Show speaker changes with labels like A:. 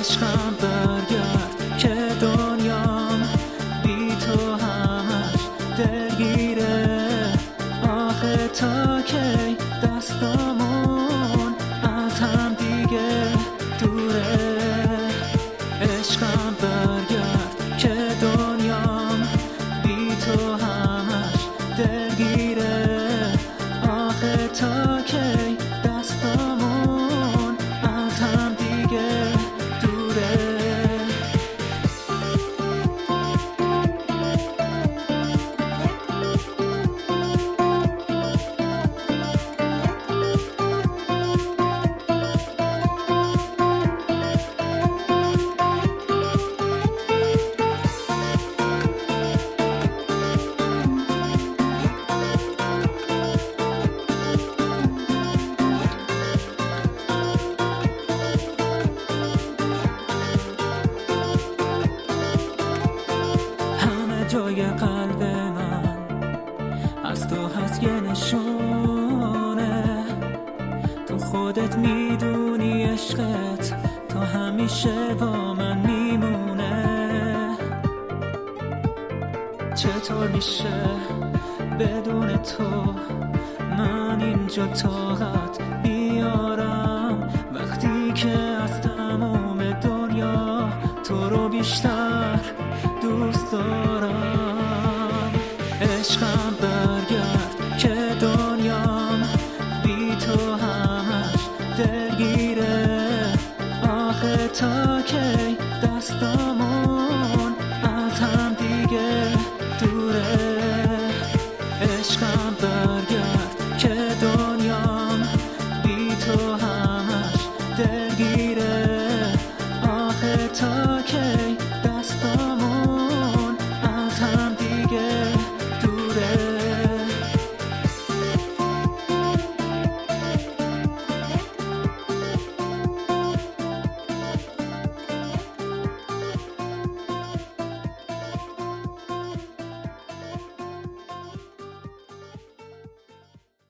A: عشقم برگرد که دنیام بی تو همش درگیره. آخه تا کی دستامون از هم دیگه دوره. عشقم برگرد که دنیام بی تو همش درگیره. آخه تا کی دستامون از هم دیگه دوره. جای قلب من از تو هست یه نشونه. تو خودت میدونی عشقت تا همیشه با من میمونه. چطور میشه بدون تو من اینجا طاقت بیارم، وقتی که از تمام دنیا تو رو بیشتر دوست دارم. عشقم برگرد که دنیام بی تو همش درگیره. آخه تا کی دستامون از هم دیگه دوره. عشقم برگرد که دنیام بی تو